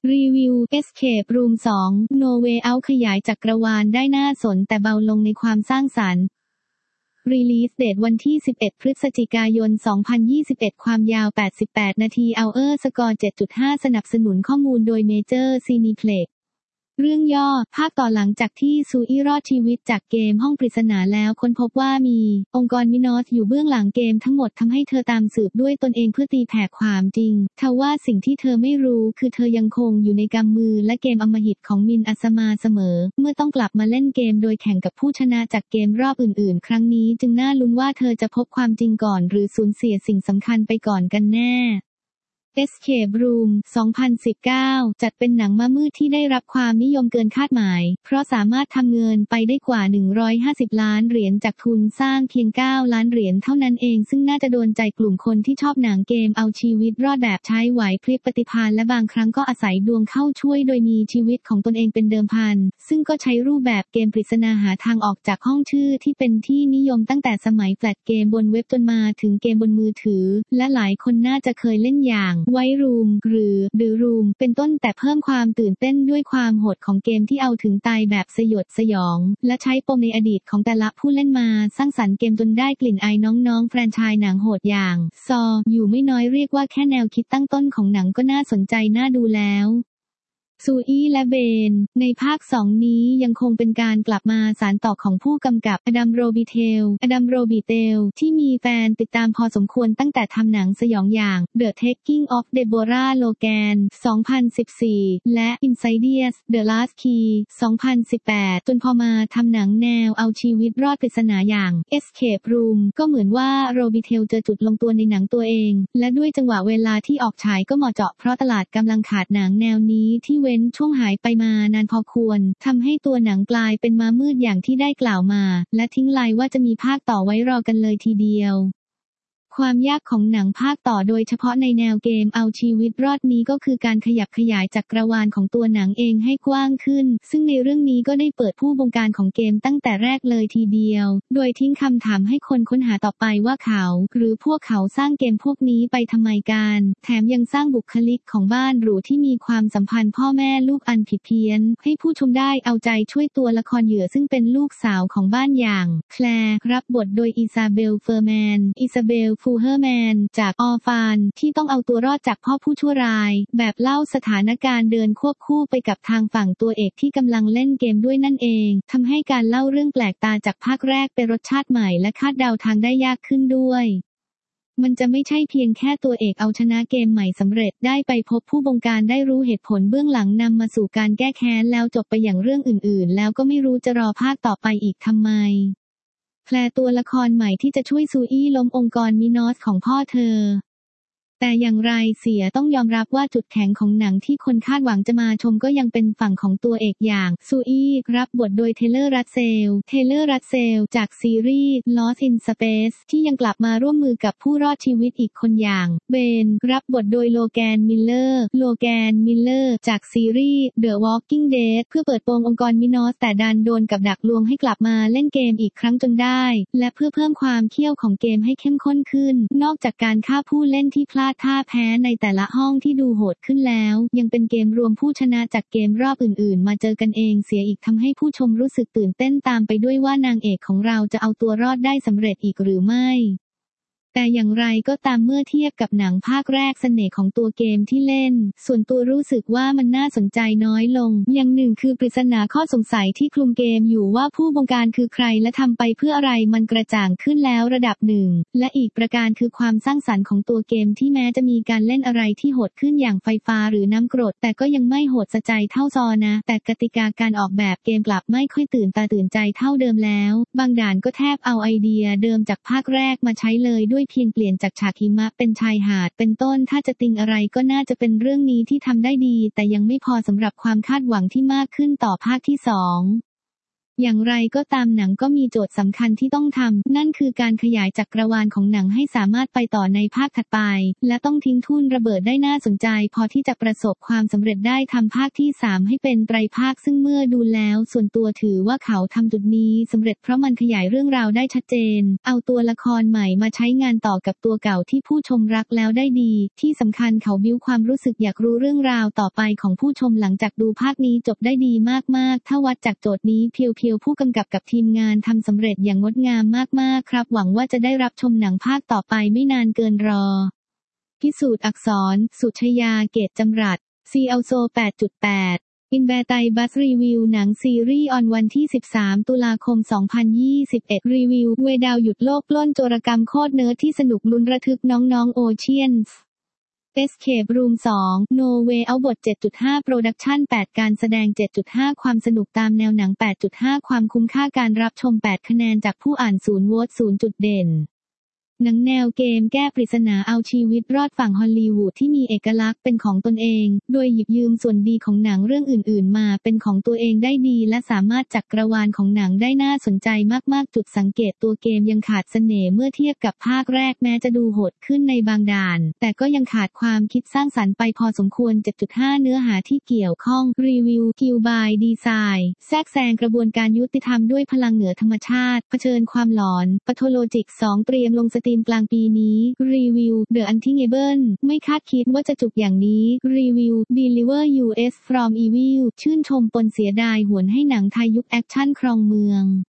รีวิว Escape Room 2 No Way Out ขยายจักรวาลได้น่าสนแต่เบาลงในความสร้างสรรค์ Release Date วันที่ 11 พฤศจิกายน 2021 ความยาว 88 นาที Hour Score 7.5 สนับสนุนข้อมูลโดย Major Cineplexเรื่องย่อ ภาคต่อหลังจากที่ซูอี้รอดชีวิตจากเกมห้องปริศนาแล้วค้นพบว่ามีองค์กรมินอสอยู่เบื้องหลังเกมทั้งหมดทำให้เธอตามสืบด้วยตนเองเพื่อตีแผ่ความจริงทว่าสิ่งที่เธอไม่รู้คือเธอยังคงอยู่ในกำมือและเกมอำมหิตของมินอัสมาเสมอเมื่อต้องกลับมาเล่นเกมโดยแข่งกับผู้ชนะจากเกมรอบอื่นๆครั้งนี้จึงน่าลุ้นว่าเธอจะพบความจริงก่อนหรือสูญเสียสิ่งสำคัญไปก่อนกันแน่ Escape Room 2019 จัดเป็นหนังม้ามืดที่ได้รับความนิยมเกินคาดหมายเพราะสามารถทำเงินไปได้กว่า150ล้านเหรียญจากทุนสร้างเพียง9ล้านเหรียญเท่านั้นเองซึ่งน่าจะโดนใจกลุ่มคนที่ชอบหนังเกมเอาชีวิตรอดแบบใช้ไหวพริบปฏิภาณและบางครั้งก็อาศัยดวงเข้าช่วยโดยมีชีวิตของตนเองเป็นเดิมพันซึ่งก็ใช้รูปแบบเกมปริศนาหาทางออกจากห้องชื่อที่เป็นที่นิยมตั้งแต่สมัยแฟลชเกมบนเว็บจนมาถึงเกมบนมือถือและหลายคนน่าจะเคยเล่นอย่างไวท์รูมหรือ The Room เป็นต้นแต่เพิ่มความตื่นเต้นด้วยความโหดของเกมที่เอาถึงตายแบบสยดสยองและใช้ปมในอดีตของแต่ละผู้เล่นมาสร้างสรรค์เกมจนได้กลิ่นอายน้องๆแฟรนไชส์หนังโหดอย่างซออยู่ไม่น้อยเรียกว่าแค่แนวคิดตั้งต้นของหนังก็น่าสนใจน่าดูแล้วซูอี้และเบนในภาค 2 นี้ยังคงเป็นการกลับมาสานต่อของผู้กำกับอดัมโรบิเทลที่มีแฟนติดตามพอสมควรตั้งแต่ทำหนังสยองอย่าง The Taking of Deborah Logan 2014 และ Insidious The Last Key 2018 จนพอมาทำหนังแนวเอาชีวิตรอดปริศนาอย่าง Escape Room ก็เหมือนว่าโรบิเทลเจอจุดลงตัวในหนังตัวเองและด้วยจังหวะเวลาที่ออกฉายก็เหมาะเจาะเพราะตลาดกำลังขาดหนังแนวนี้ที่เว้นช่วงหายไปมานานพอควรทำให้ตัวหนังกลายเป็นม้ามืดอย่างที่ได้กล่าวมาและทิ้งลายว่าจะมีภาคต่อไว้รอกันเลยทีเดียวความยากของหนังภาคต่อโดยเฉพาะในแนวเกมเอาชีวิตรอดนี้ก็คือการขยับขยายจักรวาลของตัวหนังเองให้กว้างขึ้นซึ่งในเรื่องนี้ก็ได้เปิดผู้บงการของเกมตั้งแต่แรกเลยทีเดียวโดยทิ้งคำถามให้คนค้นหาต่อไปว่าเขาหรือพวกเขาสร้างเกมพวกนี้ไปทำไมกันแถมยังสร้างบุคลิกของบ้านหรูที่มีความสัมพันธ์พ่อแม่ลูกอันผิดเพี้ยนให้ผู้ชมได้เอาใจช่วยตัวละครเหยื่อซึ่งเป็นลูกสาวของบ้านอย่างแคลร์รับบทโดยอิซาเบลฟูเฮอร์แมนจากออร์ฟานที่ต้องเอาตัวรอดจากพ่อผู้ชั่วร้ายแบบเล่าสถานการณ์เดินควบคู่ไปกับทางฝั่งตัวเอกที่กำลังเล่นเกมด้วยนั่นเองทำให้การเล่าเรื่องแปลกตาจากภาคแรกเป็นรสชาติใหม่และคาดเดาทางได้ยากขึ้นด้วยมันจะไม่ใช่เพียงแค่ตัวเอกเอาชนะเกมใหม่สำเร็จได้ไปพบผู้บงการได้รู้เหตุผลเบื้องหลังนำมาสู่การแก้แค้นแล้วจบไปอย่างเรื่องอื่นๆแล้วก็ไม่รู้จะรอภาคต่อไปอีกทำไมแพลตัวละครใหม่ที่จะช่วยซูอี้ล้มองค์กรมินอสของพ่อเธอแต่อย่างไรเสียต้องยอมรับว่าจุดแข็งของหนังที่คนคาดหวังจะมาชมก็ยังเป็นฝั่งของตัวเอกอย่างซูอี้รับบทโดยเทเลอร์ รัสเซลจากซีรีส์ Lost in Space ที่ยังกลับมาร่วมมือกับผู้รอดชีวิตอีกคนอย่างเบนรับบทโดยโลแกนมิลเลอร์จากซีรีส์ The Walking Dead เพื่อเปิดโปงองค์กรมินอสแต่ดันโดนกับดักลวงให้กลับมาเล่นเกมอีกครั้งจนได้และเพื่อเพิ่มความเขี้ยวของเกมให้เข้มข้นขึ้นนอกจากการฆ่าผู้เล่นที่พลาดท่าแพ้ในแต่ละห้องที่ดูโหดขึ้นแล้วยังเป็นเกมรวมผู้ชนะจากเกมรอบอื่นๆมาเจอกันเองเสียอีกทำให้ผู้ชมรู้สึกตื่นเต้นตามไปด้วยว่านางเอกของเราจะเอาตัวรอดได้สำเร็จอีกหรือไม่แต่อย่างไรก็ตามเมื่อเทียบกับหนังภาคแรกเสน่ห์ของตัวเกมที่เล่นส่วนตัวรู้สึกว่ามันน่าสนใจน้อยลงอย่างหนึ่งคือปริศนาข้อสงสัยที่คลุมเกมอยู่ว่าผู้บงการคือใครและทำไปเพื่ออะไรมันกระจ่างขึ้นแล้วระดับหนึ่งและอีกประการคือความสร้างสรรค์ของตัวเกมที่แม้จะมีการเล่นอะไรที่โหดขึ้นอย่างไฟฟ้าหรือน้ำกรดแต่ก็ยังไม่โหดสะใจเท่าซอนะแต่กติกาการออกแบบเกมกลับไม่ค่อยตื่นตาตื่นใจเท่าเดิมแล้วบางด่านก็แทบเอาไอเดียเดิมจากภาคแรกมาใช้เลยด้วยเพียงเปลี่ยนจากฉากหิมะเป็นชายหาดเป็นต้นถ้าจะติงอะไรก็น่าจะเป็นเรื่องนี้ที่ทำได้ดีแต่ยังไม่พอสำหรับความคาดหวังที่มากขึ้นต่อภาคที่2 อย่างไรก็ตามหนังก็มีโจทย์สำคัญที่ต้องทำนั่นคือการขยายจักรวาลของหนังให้สามารถไปต่อในภาคถัดไปและต้องทิ้งทุ่นระเบิดได้น่าสนใจพอที่จะประสบความสำเร็จได้ทำภาคที่3ให้เป็นไตรภาคซึ่งเมื่อดูแล้วส่วนตัวถือว่าเขาทำจุดนี้สำเร็จเพราะมันขยายเรื่องราวได้ชัดเจนเอาตัวละครใหม่มาใช้งานต่อกับตัวเก่าที่ผู้ชมรักแล้วได้ดีที่สำคัญเขาบิ้วความรู้สึกอยากรู้เรื่องราวต่อไปของผู้ชมหลังจากดูภาคนี้จบได้ดีมากๆถ้าวัดจากโจทย์นี้เพียวๆผู้กำกับกับทีมงานทำสำเร็จอย่างงดงามมากๆครับหวังว่าจะได้รับชมหนังภาคต่อไปไม่นานเกินรอพิสูจน์อักษรสุชยาเกตจำรัด CLSO 8.8 อินแบร์ไตบัสรีวิวหนังซีรีส์ออนวันที่13ตุลาคม2021รีวิวเวดาวหยุดโลกปล้นโจรกรรมโคตรเนิร์ดที่สนุกลุ้นระทึกน้องๆโอเชียนส์Escape Room 2 No Way Out บท 7.5 Production 8 การแสดง 7.5 ความสนุกตามแนวหนัง 8.5 ความคุ้มค่าการรับชม 8 คะแนนจากผู้อ่าน0โหวต0 จุดเด่นหนังแนวเกมแก้ปริศนาเอาชีวิตรอดฝั่งฮอลลีวูดที่มีเอกลักษณ์เป็นของตนเองโดยหยิบยืมส่วนดีของหนังเรื่องอื่นๆมาเป็นของตัวเองได้ดีและสามารถจักรวาลของหนังได้น่าสนใจมากๆจุดสังเกตตัวเกมยังขาดเสน่ห์เมื่อเทียบกับภาคแรกแม้จะดูโหดขึ้นในบางด่านแต่ก็ยังขาดความคิดสร้างสรรค์ไปพอสมควร 7.5 เนื้อหาที่เกี่ยวข้องรีวิวกิลบายดีไซน์แทรกแซงกระบวนการยุติธรรมด้วยพลังเหนือธรรมชาติเผชิญความหลอนปาโทโลจิก 2 เตรียมลงสตรีมกลางปีนี้รีวิว The Unthingable ไม่คาดคิดว่าจะจุกอย่างนี้รีวิว Deliver US from Evil ชื่นชมปนเสียดายหวนให้หนังไทยยุคแอคชั่นครองเมือง